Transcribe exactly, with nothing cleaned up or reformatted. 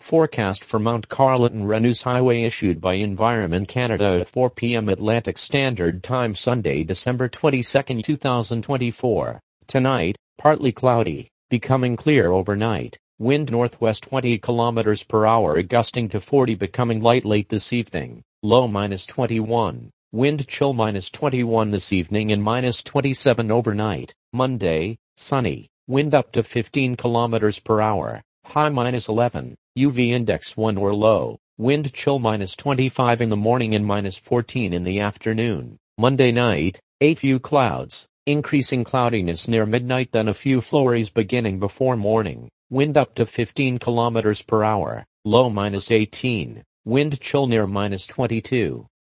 Forecast for Mount Carleton-Renous Highway issued by Environment Canada at four p m Atlantic Standard Time Sunday, December twenty-second, two thousand twenty-four. Tonight, partly cloudy, becoming clear overnight. Wind northwest twenty kilometers per hour gusting to forty, becoming light late this evening. Low minus twenty-one. Wind chill minus twenty-one this evening and minus twenty-seven overnight. Monday, sunny. Wind up to fifteen kilometers per hour. High minus eleven. U V index one or low. Wind chill minus twenty-five in the morning and minus fourteen in the afternoon. Monday night, a few clouds, increasing cloudiness near midnight, then a few flurries beginning before morning. Wind up to fifteen kilometers per hour. Low minus eighteen. Wind chill near minus twenty-two.